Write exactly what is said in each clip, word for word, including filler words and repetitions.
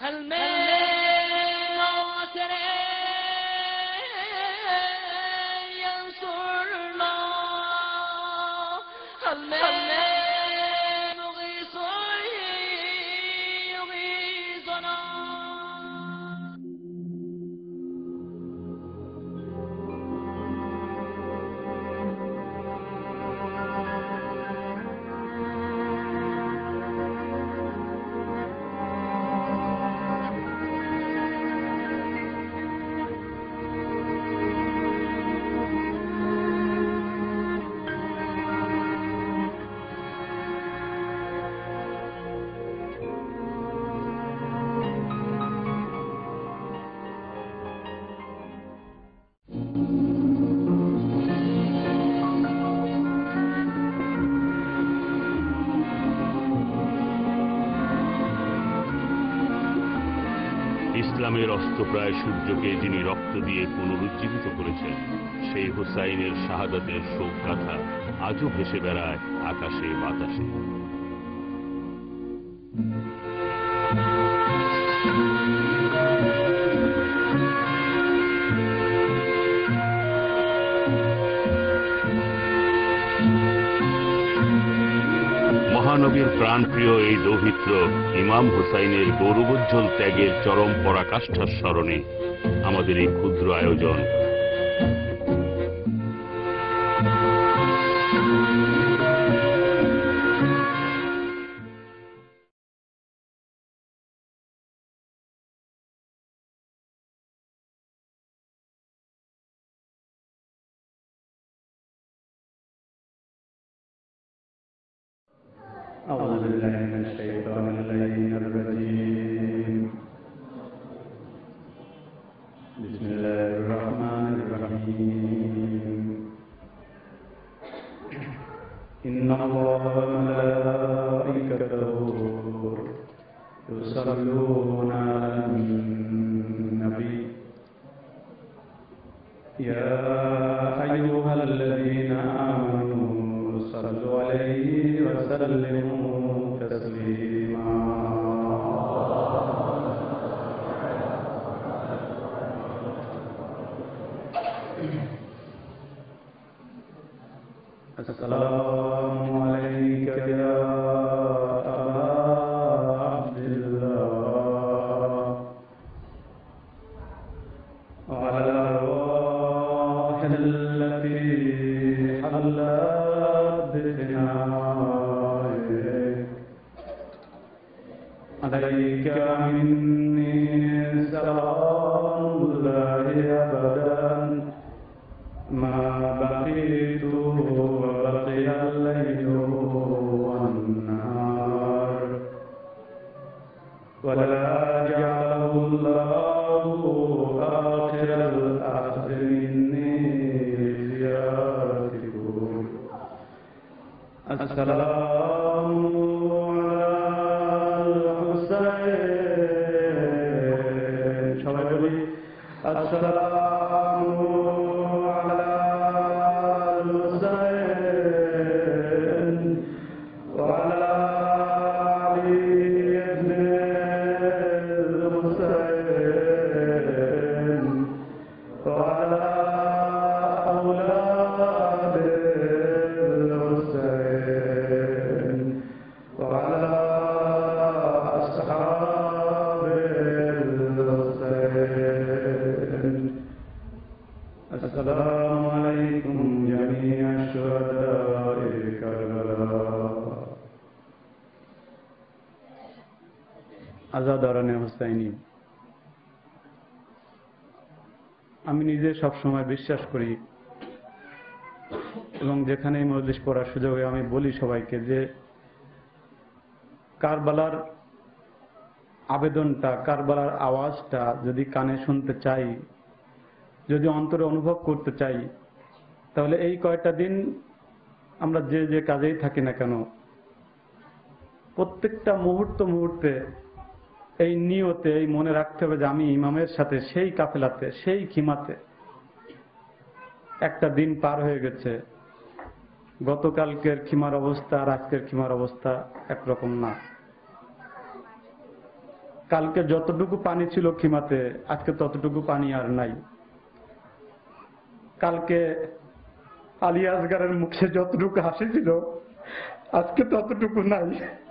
ইসলামের অস্তপ্রায় সূর্যকে যিনি রক্ত দিয়ে পুনরুজ্জীবিত করেছেন, সেই হুসাইনের শাহাদাতের শোক গাথা আজও ভেসে বেড়ায় আকাশে বাতাসে। মহানবীর প্রাণপ্রিয় এই দৌহিত্র ইমাম হুসাইনের গৌরবোজ্জ্বল ত্যাগের চরম পরাকাষ্ঠার স্মরণে আমাদের এই ক্ষুদ্র আয়োজন। أعوذ بالله من الشيطان اللعين الرجيم. بسم الله الرحمن الرحيم. إن الله وملائكته يصلون على النبي يا أيها الذين آمنوا صلوا عليه وسلموا تسليما. السلام عليك يا أبا عبد الله وعلى الأرواح التي حلت بفنائك. عليك مني سلام الله أبدا ما بقيت وبقي الليل والنهار، ولا جعله الله آخر العهد مني زيارتكم. السلام على الحسين. সবাই বলি السلام على الحسين وعلى علي بن الحسين وعلى أولاد الحسين وعلى أصحاب الحسين. السلام عليكم جميع الشهداء كربلاء. আজাদারানে হুসাইনি, আমি নিজে সবসময় বিশ্বাস করি এবং যেখানে মজলিস পড়ার সুযোগে আমি বলি সবাইকে যে কারবালার আবেদনটা, কারবালার আওয়াজটা যদি কানে শুনতে চাই, যদি অন্তরে অনুভব করতে চাই, তাহলে এই কয়টা দিন আমরা যে যে কাজেই থাকি না কেন, প্রত্যেকটা মুহূর্ত মুহূর্তে এই নিয়তে, এই মনে রাখতে হবে যে আমি ইমামের সাথে সেই কাফেলাতে, সেই খিমাতে। একটা দিন পার হয়ে গেছে, গতকালকের খিমার অবস্থা আর আজকের খিমার অবস্থা একরকম না। কালকে যতটুকু পানি ছিল খিমাতে আজকে ততটুকু পানি আর নাই। কালকে আলী আসগারের মুখে যতটুকু হাসি ছিল আজকে ততটুকু নাই।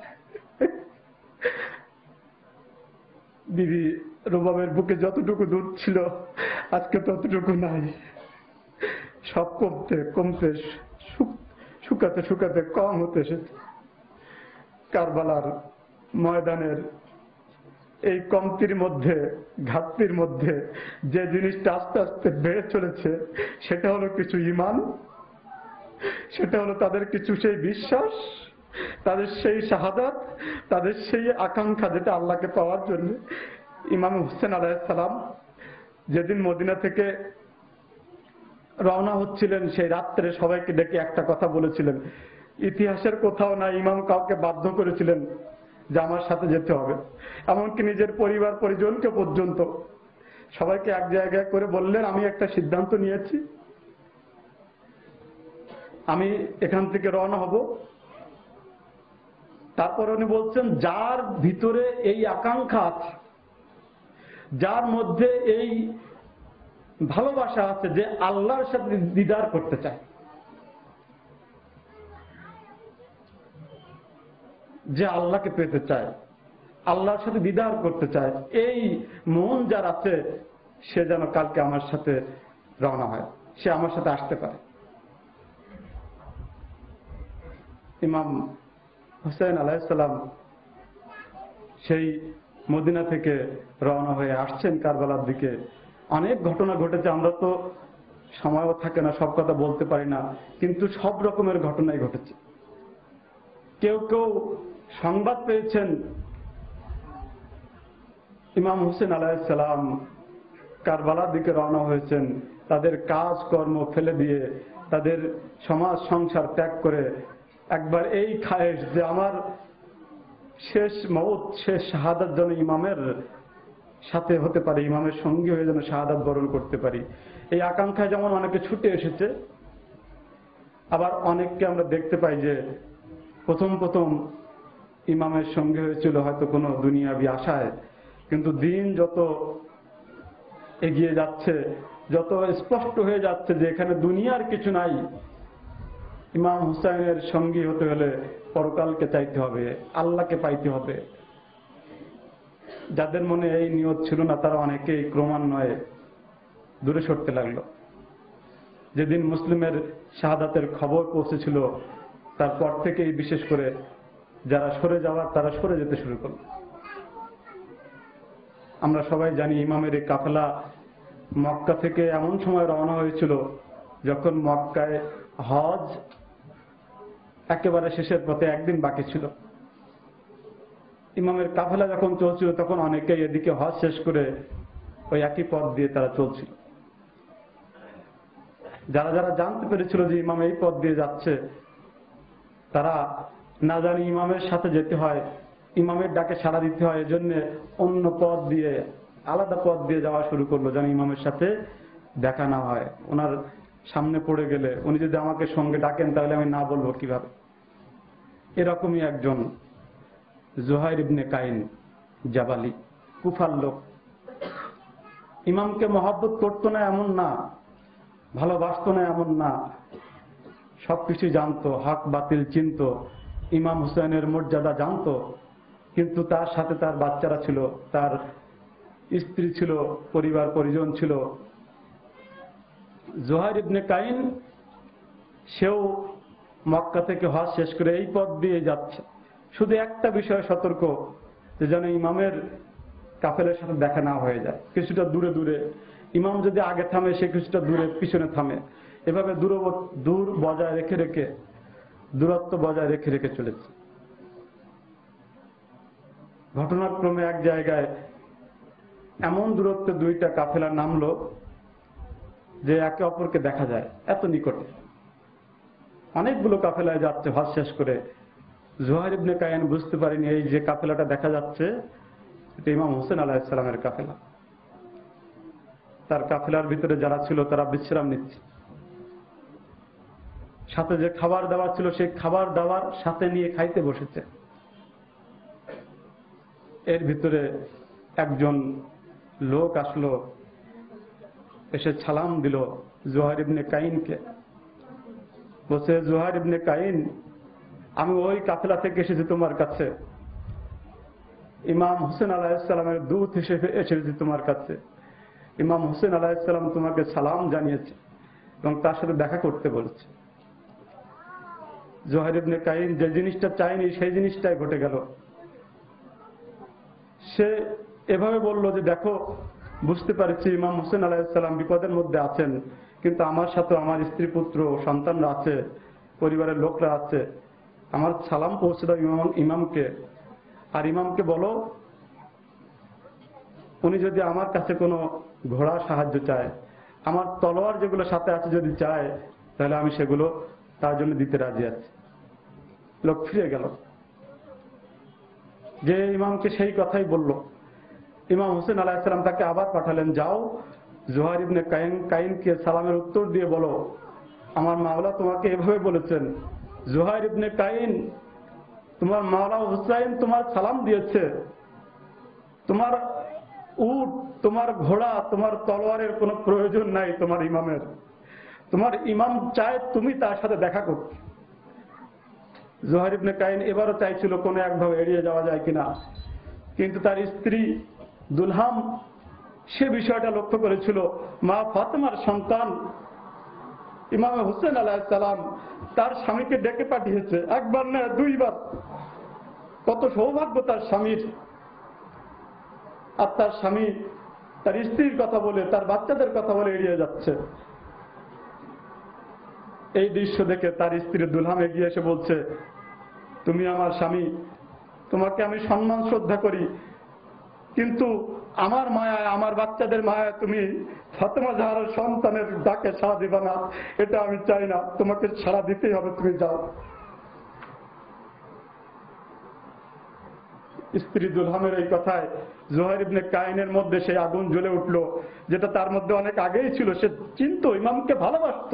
বিবি রুবাবের বুকে যতটুকু দুধ ছিল আজকে ততটুকু নাই। সব কমতে কমতে শুকাতে শুকাতে কম হতে এসেছে। কারবালার ময়দানের এই কমতির মধ্যে, ঘাটতির মধ্যে যে জিনিসটা আস্তে আস্তে বেড়ে চলেছে সেটা হলো কিছু ঈমান, সেটা হলো তাদের কিছু সেই বিশ্বাস, তাদের সেই শাহাদাত, তাদের সেই আকাঙ্ক্ষা যেটা আল্লাহকে পাওয়ার জন্য। ইমাম হোসেন আলাইহিস সালাম যেদিন মদিনা থেকে রওনা হচ্ছিলেন সেই রাত্রে সবাইকে ডেকে একটা কথা বলেছিলেন। ইতিহাসের কোথাও না ইমাম কাউকে বাধ্য করেছিলেন যে আমার সাথে যেতে হবে, এমনকি নিজের পরিবার পরিজনকে পর্যন্ত সবাইকে এক জায়গায় করে বললেন আমি একটা সিদ্ধান্ত নিয়েছি, আমি এখান থেকে রওনা হব। তারপর উনি বলছেন যার ভিতরে এই আকাঙ্ক্ষা আছে, যার মধ্যে এই ভালোবাসা আছে যে আল্লাহর সাথে দিদার করতে চায়, যে আল্লাহকে পেতে চায়, আল্লাহর সাথে দিদার করতে চায়, এই মন যার আছে সে যেন কালকে আমার সাথে রওনা হয়, সে আমার সাথে আসতে পারে। ইমাম হোসেন আলাইহিস সালাম সেই মদিনা থেকে রওনা হয়ে আসছেন কারবালার দিকে। অনেক ঘটনা ঘটেছে, আমরা তো সময়ও থাকে না, সব কথা বলতে পারি না, কিন্তু সব রকমের ঘটনাই ঘটেছে। কেউ কেউ সংবাদ পেয়েছেন ইমাম হোসেন আলাইহিস সালাম কারবালার দিকে রওনা হয়েছেন, তাদের কাজ কর্ম ফেলে দিয়ে, তাদের সমাজ সংসার ত্যাগ করে একবার এই খায়েশ যে আমার শেষ মওত, শেষ শাহাদাত যেন ইমামের সাথে হতে পারে, ইমামের সঙ্গী হয়ে যেন শাহাদাত বরণ করতে পারি, এই আকাঙ্ক্ষায় যেমন অনেকে ছুটে এসেছে। আবার অনেককে আমরা দেখতে পাই যে প্রথম প্রথম ইমামের সঙ্গে হয়েছিল হয়তো কোনো দুনিয়াবি আশায়, কিন্তু দিন যত এগিয়ে যাচ্ছে, যত স্পষ্ট হয়ে যাচ্ছে যে এখানে দুনিয়ার কিছু নাই, ইমাম হুসাইনের সঙ্গী হতে হলে পরকালকে চাইতে হবে, আল্লাহকে পাইতে হবে। যাদের মনে এই নিয়ত ছিল না তারা অনেকেই ক্রমান্বয়ে দূরে সরতে লাগলো। যেদিন মুসলিমের শাহাদাতের খবর পৌঁছেছিল তারপর থেকেই বিশেষ করে যারা সরে যাওয়ার তারা সরে যেতে শুরু করল। আমরা সবাই জানি ইমামের এই কাফেলা মক্কা থেকে এমন সময় রওনা হয়েছিল যখন মক্কায় হজ একেবারে শেষের পথে, একদিন বাকি ছিল। ইমামের কাফেলা যখন চলছিল তখন অনেকেই এদিকে হজ শেষ করে ওই একই পথ দিয়ে তারা চলছিল। যারা যারা জানতে পেরেছিল যে ইমাম এই পথ দিয়ে যাচ্ছে তারা না জানি ইমামের সাথে যেতে হয়, ইমামের ডাকে সাড়া দিতে হয়, এজন্য অন্য পথ দিয়ে, আলাদা পথ দিয়ে যাওয়া শুরু করলো যেন ইমামের সাথে দেখা না হয়। ওনার সামনে পড়ে গেলে উনি যদি আমাকে সঙ্গে ডাকেন তাহলে আমি না বলবো কিভাবে। এরকমই একজন জুহাইর ইবনে কাইন জাবালি, কুফার লোক, ইমামকে মহব্বত করতো না এমন না, ভালোবাসতো না এমন না, সবকিছু জানতো, হক বাতিল চিনতো, ইমাম হুসাইনের মর্যাদা জানতো, কিন্তু তার সাথে তার বাচ্চারা ছিল, তার স্ত্রী ছিল, পরিবার পরিজন ছিল। জুহাইর ইবনে কাইন সেও মক্কা থেকে হজ শেষ করে এই পথ দিয়ে যাচ্ছে, শুধু একটা বিষয়ে সতর্ক যে যেন ইমামের কাফেলার সাথে দেখা না হয়ে যায়, কিছুটা দূরে দূরে, ইমাম যদি আগে থামে সে কিছুটা দূরে পিছনে থামে, এভাবে দূর দূর বজায় রেখে রেখে দূরত্ব বজায় রেখে রেখে চলেছে। ঘটনাক্রমে এক জায়গায় এমন দূরত্বে দুইটা কাফেলা নামলো যে একে অপরকে দেখা যায় এত নিকটে। অনেকগুলো কাফেলায় যাচ্ছে হজ শেষ করে। জুহাইর ইবনে কাইন বুঝতে পারেনি এই যে কাফেলাটা দেখা যাচ্ছে এটা ইমাম হোসেন আলাইহিস সালামের কাফেলা। তার কাফেলার ভিতরে যারা ছিল তারা বিশ্রাম নিচ্ছে, সাথে যে খাবার দাবার ছিল সেই খাবার দাবার সাথে নিয়ে খাইতে বসেছে। এর ভিতরে একজন লোক আসলো, এসে সালাম দিল জুহাইর ইবনে কাইনকে। বলছে, জুহাইর ইবনে কাইন, আমি ওই কাফেলা থেকে এসেছি তোমার কাছে, ইমাম হোসেন আলাইহিস সালামের দূত হিসেবে এসেছি তোমার কাছে। ইমাম হোসেন আলাইহিস সালাম তোমাকে সালাম জানিয়েছে এবং তার সাথে দেখা করতে বলেছে। জুহাইর ইবনে কাইন যে জিনিসটা চায়নি সেই জিনিসটাই ঘটে গেল। সে এভাবে বলল যে, দেখো, বুঝতে পারছি ইমাম হোসেন আলাইহিস সালাম বিপদের মধ্যে আছেন, কিন্তু আমার সাথে আমার স্ত্রী পুত্র সন্তানরা আছে, পরিবারের লোকরা আছে, আমার সালাম পৌঁছে দাও ইমাম ইমামকে আর ইমামকে বলো উনি যদি আমার কাছে কোনো ঘোড়া সাহায্য চায়, আমার তলোয়ার যেগুলো সাথে আছে যদি চায়, তাহলে আমি সেগুলো তার জন্য দিতে রাজি আছি। লোক ফিরে গেল। যে ইমামকে সেই কথাই বলল। ইমাম হোসেন আলাইহিস সালাম তাকে আবার পাঠালেন, যাও জুহাইর ইবনে কাইন কাইনকে সালামের উত্তর দিয়ে বলো, আমার মাওলা তোমাকে এভাবে বলেছেন, জুহাইর ইবনে কাইন, তোমার মাওলা হুসাইন তোমার সালাম দিয়েছে, তোমার উট, তোমার ঘোড়া, তোমার তলোয়ারের কোনো প্রয়োজন নাই তোমার ইমামের, তোমার ইমাম চায় তুমি তার সাথে দেখা করতে। জুহাইর ইবনে কাইন এবারও চাইছিল কোনো একভাবে এড়িয়ে যাওয়া যায় কিনা, কিন্তু তার স্ত্রী দুলহাম সে বিষয়টা লক্ষ্য করেছিল। মা ফাতেমার সন্তান ইমাম হোসেন আলাইহিস সালাম তার স্বামীকে ডেকে পাঠিয়েছে, একবার না দুইবার। কত সৌভাগ্য তার স্বামীর, আর তার স্বামী তার স্ত্রীর কথা বলে, তার বাচ্চাদের কথা বলে এড়িয়ে যাচ্ছে। এই দৃশ্য দেখে তার স্ত্রী দুলহাম এগিয়ে এসে বলছে, তুমি আমার স্বামী, তোমাকে আমি সম্মান শ্রদ্ধা করি, কিন্তু আমার মায়ায়, আমার বাচ্চাদের মায়ায় তুমি ফাতেমা জাহরার সন্তানের ডাকে সাড়া দিবা না, এটা আমি চাই না, তোমাকে সাড়া দিতেই হবে, তুমি যাও। স্ত্রী দুলহামের এই কথায় জুহাইর ইবনে কাইনের মধ্যে সেই আগুন জ্বলে উঠল, যেটা তার মধ্যে অনেক আগেই ছিল। সে চিন্তা ইমামকে ভালোবাসত।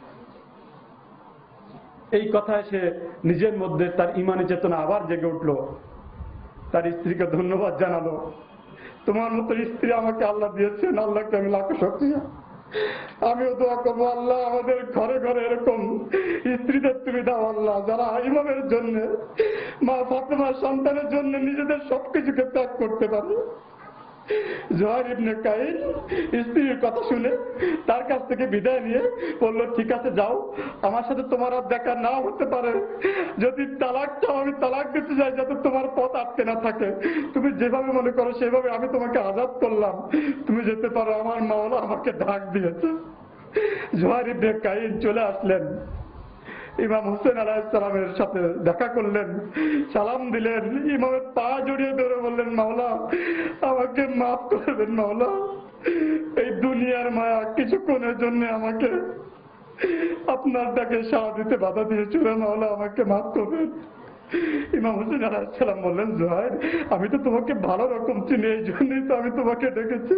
এই কথায় সে নিজের মধ্যে তার ইমানি চেতনা আবার জেগে উঠল। তার স্ত্রীকে ধন্যবাদ জানালো, তোমার মতো স্ত্রী আমাকে আল্লাহ দিয়েছেন, আল্লাহকে আমি লাখো শুকরিয়া। আমিও দোয়া করবো, আল্লাহ আমাদের ঘরে ঘরে এরকম স্ত্রীদের তুমি দাও আল্লাহ, যারা ইমামের জন্য, মা ফাতেমার সন্তানের জন্য নিজেদের সবকিছুকে ত্যাগ করতে পারে। জুহাইর ইবনে কাইন স্ত্রীর কথা শুনে তার কাছ থেকে বিদায় নিয়ে বললো, ঠিক আছে যাও, আমার সাথে তোমার আর দেখা নাও হতে পারে, যদি তালাক চাও আমি তালাক দিতে চাই, যাতে তোমার পথ আটকে না থাকে, তুমি যেভাবে মনে করো সেভাবে আমি তোমাকে আজাদ করলাম, তুমি যেতে পারো, আমার মাওলা আমাকে ডাক দিয়েছে। জুহাইর ইবনে কাইন চলে আসলেন, ইমাম হোসেন আলাইহিস সালামের সাথে দেখা করলেন, সালাম দিলেন, ইমামের পা জড়িয়ে ধরে বললেন, মাওলা আমাকে মাফ করবেন, মাওলা এই দুনিয়ার মায়া কিছুক্ষণের জন্য আমাকে আপনার ডাকে সাড়া দিতে বাধা দিয়েছিল, মাওলা আমাকে মাফ করবেন। ইমাম হোসেন আলাইহিস সালাম বললেন, জুহাইর আমি তো তোমাকে ভালো রকম চিনি, এই জন্যই তো আমি তোমাকে ডেকেছি।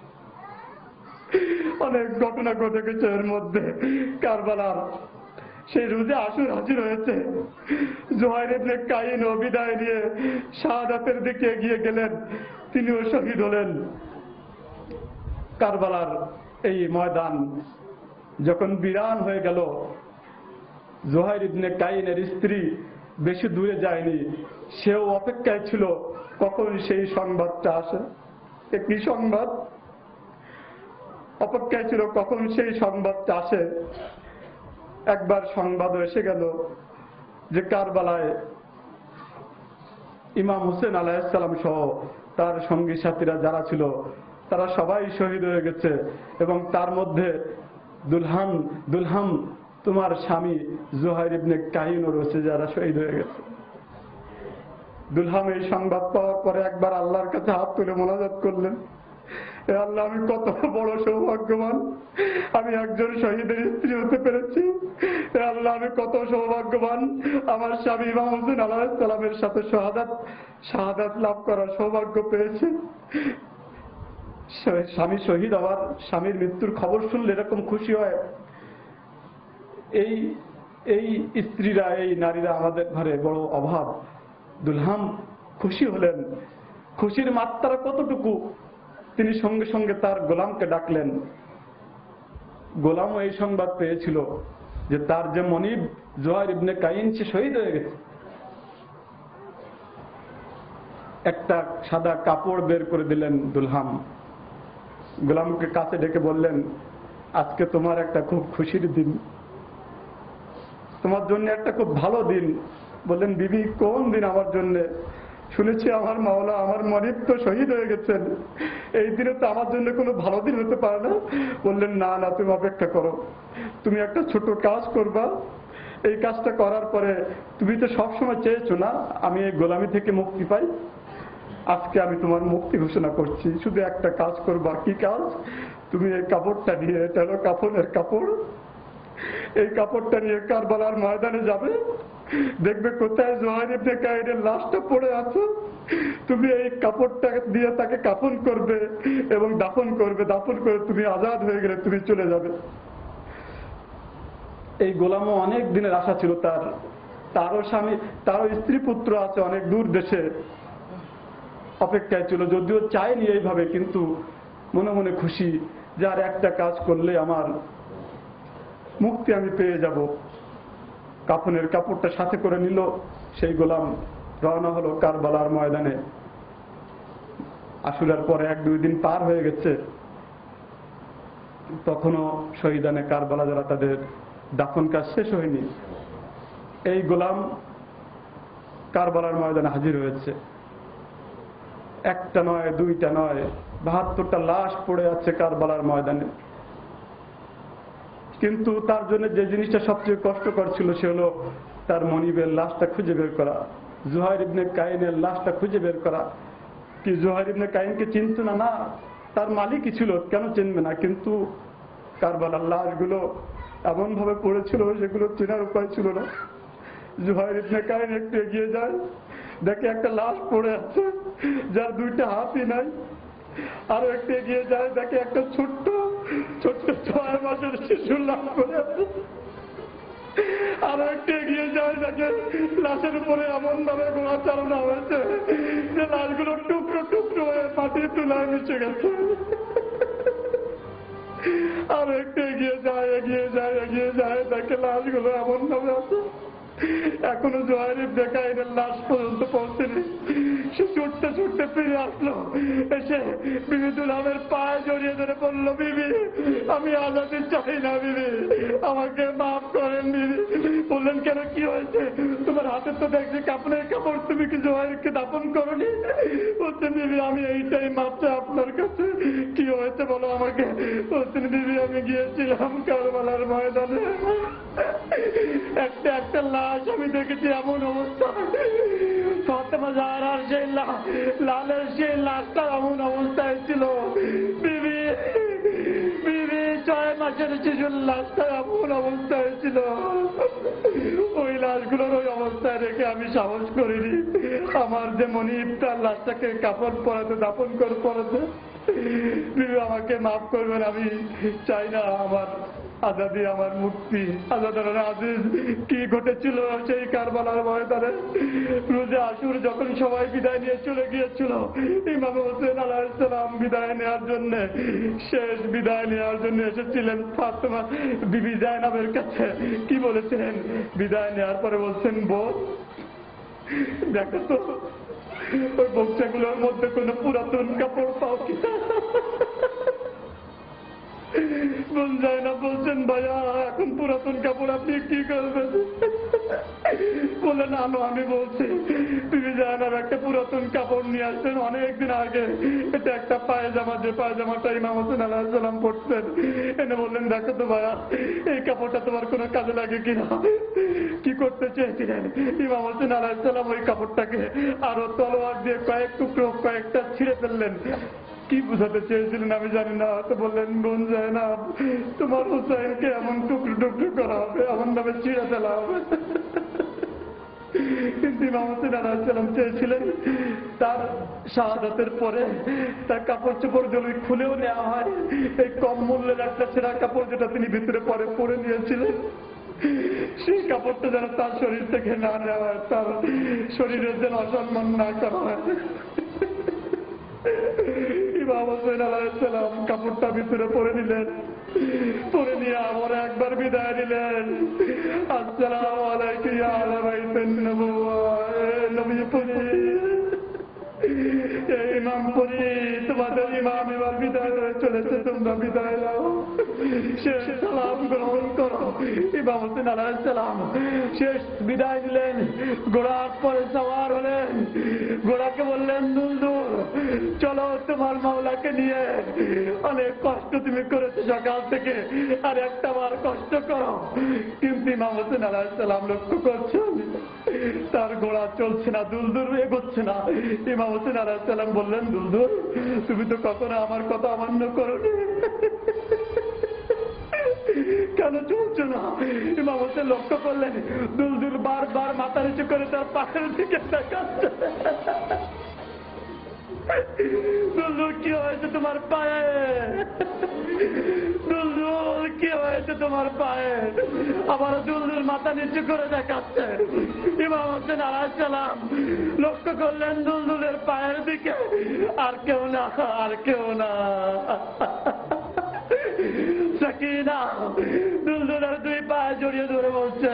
অনেক ঘটনা ঘটে গেছে এর মধ্যে। কারবালার সেই রোজে আসর হাজির হয়েছে। জুহাইর ইবনে কাইন ও বিদায় নিয়ে শাহাদাতের দিকে এগিয়ে গেলেন, তিনিও শহীদ হলেন। কারবালার এই ময়দান যখন বিরান হয়ে গেল, জুহাইর ইবনে কাইনের স্ত্রী বেশি দূরে যায়নি, সেও অপেক্ষায় ছিল কখন সেই সংবাদটা আসে। কি সংবাদ? অপেক্ষায় ছিল কখন সেই সংবাদটা আসে। একবার সংবাদ এসে গেল যে কারবালায় ইমাম হোসেন আলাইহিস সালাম সহ তার সঙ্গী সাথীরা যারা ছিল তারা সবাই শহীদ হয়ে গেছে, এবং তার মধ্যে দুলহাম দুলহাম তোমার স্বামী জুহাইর ইবনে কাইনও রয়েছে, যারা শহীদ হয়ে গেছে। দুলহাম এই সংবাদ পাওয়ার পরে একবার আল্লাহর কাছে হাত তুলে মোনাজাত করলেন, এ আল্লাহ আমি কত বড় সৌভাগ্যবান, আমি একজন শহীদের স্ত্রী হতে পেরেছি। এ আল্লাহ আমি কত সৌভাগ্যবান, আমার স্বামী ইমাম হোসেন আলাইহিস সালামের সাথে শাহাদাত শাহাদাত লাভ করার সৌভাগ্য পেয়েছি। স্বামী শহীদ হওয়ার, স্বামীর মৃত্যুর খবর শুনলে এরকম খুশি হয়। এই এই স্ত্রীরা, এই নারীরা আমাদের ঘরে বড় অভাব। দুলহাম খুশি হলেন খুশির মাত্রা কতটুকু, তিনি সঙ্গে সঙ্গে তার গোলামকে ডাকলেন। গোলামও এই সংবাদ পেয়েছিল যে তার যে মনিব জুহাইর ইবনে কাইন সে শহীদ হয়ে গেছে। একটা সাদা কাপড় বের করে দিলেন দুলহাম, গোলামকে কাছে ডেকে বললেন, আজকে তোমার একটা খুব খুশির দিন, তোমার জন্য একটা খুব ভালো দিন। বললেন, বিবি কোন দিন আমার জন্য? শুনেছি আমার মাওলা আমার মনিব তো শহীদ হয়ে গেছেন, এই দিনে তো আমার জন্য কোনো ভালো দিন হতে পারে না। বললেন, না না তুমি অপেক্ষা করো, তুমি একটা ছোট কাজ করবা, এই কাজটা করার পরে তুমি তো সবসময় চেয়েছো না আমি এই গোলামি থেকে মুক্তি পাই, আজকে আমি তোমার মুক্তি ঘোষণা করছি, শুধু একটা কাজ করবা। কি কাজ? তুমি এই কাপড়টা নিয়ে, এটা হলো কাফনের কাপড়, এই কাপড়টা নিয়ে কারবালার ময়দানে যাবে, দেখবে কোথায় জুহাইর ইবনে কাইনের লাশটা পড়ে আছে, তুমি এই কাপড়টা দিয়ে তাকে কাফন করবে এবং দাফন করবে, দাফন করে তুমি আজাদ হয়ে গেলে তুমি চলে যাবে। এই গোলামও অনেক দিনের আশা ছিল তার, তারও স্বামী, তারও স্ত্রী পুত্র আছে অনেক দূর দেশে, অপেক্ষায় ছিল, যদিও চায়নি এইভাবে, কিন্তু মনে মনে খুশি যে আর একটা কাজ করলে আমার মুক্তি আমি পেয়ে যাব। কাফনের কাপড়টা সাথে করে নিল, সেই গোলাম রওনা হলো কারবালার ময়দানে। আশুরার পরে এক দুই দিন পার হয়ে গেছে, তখনও শহীদানে কারবালা যারা তাদের দাফন কাজ শেষ হয়নি। এই গোলাম কারবালার ময়দানে হাজির হয়েছে, একটা নয় দুইটা নয় বাহাত্তরটা লাশ পড়ে আছে কারবালার ময়দানে। কিন্তু তার জন্য যে জিনিসটা সবচেয়ে কষ্টকর ছিল সে হলো তার মনিবের লাশটা খুঁজে বের করা, জুহাইর ইবনে কাইনের লাশটা খুঁজে বের করা। কি জুহাইর ইবনে কাইনকে চিনত না? না, তার মালিকই ছিল, কেন চিনবে না? কিন্তু কারবালার লাশগুলো এমন ভাবে পড়েছিল সেগুলো চেনার উপায় ছিল না। জুহাইর ইবনে কাইন একটু এগিয়ে যায়, দেখে একটা লাশ পড়ে আছে যার দুইটা হাতই নাই। আরো একটু এগিয়ে যায়, দেখে একটা ছোট্ট ছোট্ট ছয় মাসের শিশুর লাশ পড়ে আছে। আরো একটু এগিয়ে যায়, দেখে লাশের উপরে এমন ভাবে গোড়া চালানো হয়েছে যে লাশগুলো টুকরো টুকরো হয়ে মাটির তুলায় মিশে গেছে। আরো একটু এগিয়ে যায়, এগিয়ে যায়, এগিয়ে যায়, দেখে লাশগুলো এমন ভাবে আছে এখনো জুহাইর ইবনে কাইনের লাশ পর্যন্ত পৌঁছেনি। সে ছুটতে ছুটতে ফিরে আসলো, এসে বিবি দুলহামের পায়ে জড়িয়ে ধরে বলল, বিবি আমি আজাদি চাই না, বিবি আমাকে মাফ করেন বিবি। বললেন, কেন কি হয়েছে? তোমার হাতে তো দেখছি কাপড়ের কাপড়, তুমি কি জুহাইরকে দাফন করনি? বলছেন, বিবি আমি এইটাই মাপ চাই আপনার কাছে, কি হয়েছে বলো আমাকে। বলছেন, বিবি আমি গিয়েছিলাম কারবালার ময়দানে, একটা একটা লাশ আমি দেখেছি এমন অবস্থা, ফাতেমা জাহরার সেই লালের সেই লাশটা এমন অবস্থায় ছিল, বিবি বিবি ছয় মাসের শিশুর লাশটা এমন অবস্থায় ছিল, ওই লাশগুলোর ওই অবস্থায় রেখে আমি সাহস করিনি আমার যে মনিব তার লাশটাকে কাপড় পরাতে, দাফন করে পরাতে। বিবি আমাকে মাফ করবেন, আমি চাই না আমার আজাদি, আমার মুক্তি। আজাদার আজিজ কি ঘটেছিল সেই কারবালার ময়দানে? রোজে আশুর যখন সবাই বিদায় নিয়ে চলে গিয়েছিল, ইমাম হোসেন আলাইহিস সালাম বিদায় নেওয়ার জন্য, শেষ বিদায় নেওয়ার জন্য এসেছিলেন ফাতেমা বিবি জায়নাবের কাছে। কি বলেছেন? বিদায় নেওয়ার পরে বলছেন, বোন দেখো তো ওই বক্সাগুলোর মধ্যে কোন পুরাতন কাপড় পাও কিনা। বোন জায়নাব বলছেন, ভাইয়া এখন পুরাতন কাপড় আপনি কি করবেন? বললেন, আনো আমি বলছি। বিবি জায়নাব একটা পুরাতন কাপড় নিয়ে আসছেন অনেকদিন আগে, এটা একটা পায়জামা, যে পায়জামাটা ইমাম হোসেন আলাইহিস সালাম পরতেন। এনে বললেন, দেখো তো ভাইয়া এই কাপড়টা তোমার কোনো কাজে লাগে কিনা। কি করতে চেয়েছিলেন? ইমাম হোসেন আলাইহিস সালাম ওই কাপড়টাকে আরো তলোয়ার দিয়ে কয়েক টুকরো কয়েকটা ছিঁড়ে ফেললেন। কি বুঝাতে চেয়েছিলেন আমি জানি না, তো বললেন, বোন জায়নাব তোমার হুসাইনকে এমন টুকরো টুকরো করা হবে, এমন ভাবে ছিঁড়ে ফেলা হবে। কিন্তু ইমাম হোসেন আলাইহিস সালাম চেয়েছিলেন তার শাহাদাতের পরে তার কাপড় চোপড় যদি খুলেও নেওয়া হয়, এই কম মূল্যের একটা ছেঁড়া কাপড় যেটা তিনি ভিতরে পরে পরে নিয়েছিলেন, সেই কাপড়টা যেন তার শরীর থেকে না নেওয়া হয়, তার শরীরের যেন অসম্মান না করা হয়। ইমাম হোসেন আলাইহিস সালাম কাপড়টা ভিতরে পরে নিলেন, পরে নিয়ে আবার একবার বিদায় দিলেন। আসসালামু আলাইকুম ইয়া আহলা বাইতিন নবুওয়া, নবী পরি ইমাম পরি, তোমাদের ইমাম এবার বিদায় হয়ে চলেছে, তোমরা বিদায় নাও, শেষ সালাম গ্রহণ করো। ইমাম হোসেন আলাইহিস সালাম শেষ বিদায় দিলেন, ঘোড়ার পরে সওয়ার হলেন, ঘোড়াকে বললেন দুলদুল চলো তোমার মাওলাকে নিয়ে, অনেক কষ্ট তুমি করেছো সকাল থেকে, আর একটা বার কষ্ট করো। কিন্তু ইমাম হোসেন আলাইহিস সালাম লক্ষ্য করছেন তার ঘোড়া চলছে না, দুলদুল এগোচ্ছে না। ইমাম হোসেন আলাইহিস সালাম বললেন দুলদুল তুমি তো কখনো আমার কথা অমান্য করোনি, কেন চলছো না? ইমাম হোসেন লক্ষ্য করলেন দুলদুল বারবার মাথা নিচু করে তার পায়ের দিকে তাকাচ্ছে। দুলদুল কি হয়েছে তোমার পায়ে? দুলদুল কি হয়েছে তোমার পায়ে? আবার দুলদুল মাথা নিচু করে দেখাচ্ছে। ইমাম হোসেন আলাইহিস সালাম লক্ষ্য করলেন দুলদুলের পায়ের দিকে, আর কেউ না, আর কেউ না, সাকিনা দুলদুলের দুই পায়ে জড়িয়ে ধরে বলছে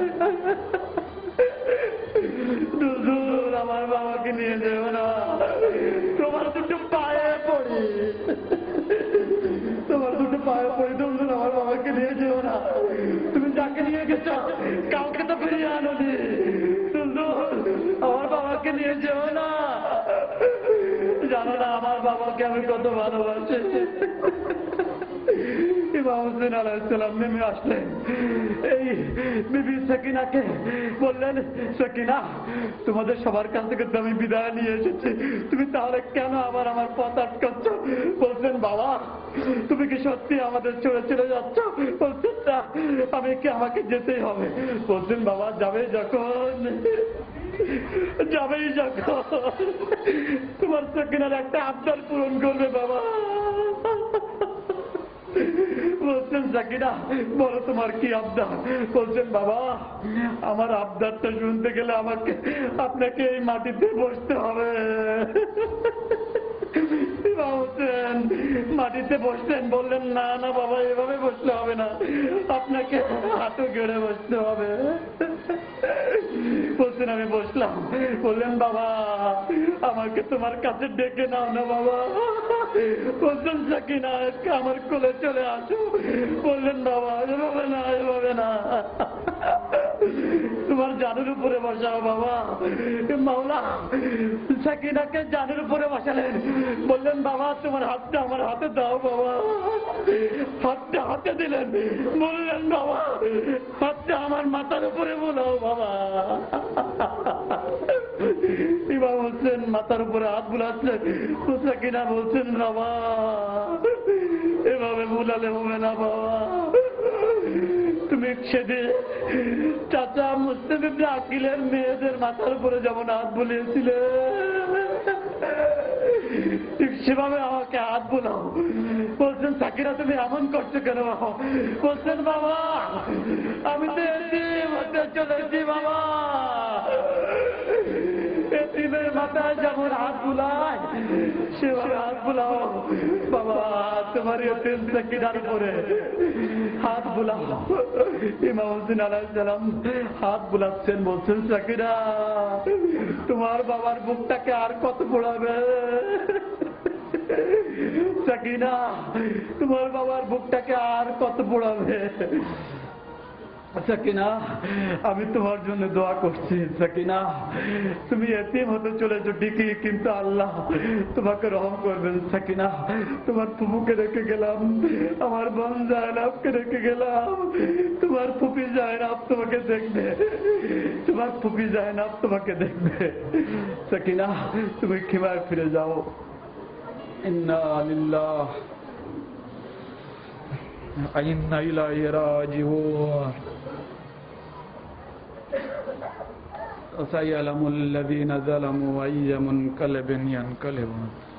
দুলদুল আমার বাবাকে নিয়ে যেও না, তোমার দুটো পায়ে পড়ি, তোমার দুটো পায়ে পড়ি, দুলদুল আমার বাবাকে নিয়ে যেও না, তুমি যাকে নিয়ে গেছ কাউকে তো ফিরিয়ে আনোনি, দুলদুল আমার বাবাকে নিয়ে যেও না, জানো না আমার বাবাকে আমি কত ভালোবাসি। ইমাম হোসেন আলাইহিস সালাম নেমে আসলেন, এই বিবি সাকিনাকে বললেন সাকিনা তোমাদের সবার কাছ থেকে তো আমি বিদায় নিয়ে এসেছি, তুমি তাহলে কেন আবার আমার পথ আটকাচ্ছ? বলছেন বাবা তুমি কি সত্যি আমাদের ছেড়ে চলে যাচ্ছ? বলছেন না, আমি কি আমাকে যেতেই হবে? বলছেন বাবা যাবে যখন, যাবেই যখন তোমার সাকিনার একটা আবদার পূরণ করবে বাবা। বলছেন সাকিনা বলো তোমার কি আবদার? বলছেন বাবা আমার আবদারটা শুনতে গেলে আমাকে আপনাকে এই মাটিতে বসতে হবে। হোসেন মাটিতে বসলেন, বললেন না না বাবা এভাবে বসলে হবে না, আপনাকে হাঁটু গেড়ে বসতে হবে। বলছেন আমি বসলাম, বললেন বাবা আমাকে তোমার কাছে ডেকে নাও না বাবা। বলছেন সাকিনা আমার কোলে চলে আসো। বললেন বাবা এভাবে না, এভাবে না, তোমার জানের উপরে বসাও বাবা। মাওলা সাকিনাকে জানের উপরে বসালেন, বললেন বাবা তোমার হাতটা আমার হাতে দাও বাবা। হাতটা হাতে দিলেন, বললেন বাবা হাতটা আমার মাথার উপরে বোলাও বাবা। ইমাম হোসেন মাথার উপরে হাত বুলাচ্ছেন, সাকিনা বলছেন বাবা এভাবে বুলালে হবে না বাবা, তুমি সেদিন চাচা মুসলিম ইবনে আকিলের মেয়েদের মাথার উপরে যেমন হাত বুলিয়েছিলে ঠিক সেভাবে আমাকে হাত বোলাও। বলছেন সাকিরা তুমি এমন করছো কেন বাবা? বলছেন বাবা আমি তো এতিম হতে চলেছি বাবা, এতিমের মাথায় যেমন হাত বুলায় সেভাবে হাত বুলাও বাবা, তোমার এতিম সাকিরার উপরে হাত বুলাও। ইমাম হোসেন আলাইহিস সালাম হাত বুলাচ্ছেন, বলছেন সাকিরা তোমার বাবার বুকটাকে আর কত পোড়াবে? সাকিনা তোমার বাবার বুকটাকে আর কত পোড়াবে? সাকিনা আমি তোমার জন্য দোয়া করছি। সাকিনা তুমি এতিম হতে চলেছো ঠিকই, কিন্তু আল্লাহ তোমাকে রহম করবেন। সাকিনা তোমার ফুপুকে রেখে গেলাম, আমার বোন জায়নাবকে রেখে গেলাম, তোমার ফুপি জায়নাব তোমাকে দেখবে, তোমার ফুপি জায়নাব তোমাকে দেখবে। সাকিনা তুমি খিমায় ফিরে যাও। ইন্না লিল্লাহ ওয়া ইন্না ইলাইহি রাজিউন। وسيعلم الذين ظلموا أي منقلب ينقلبون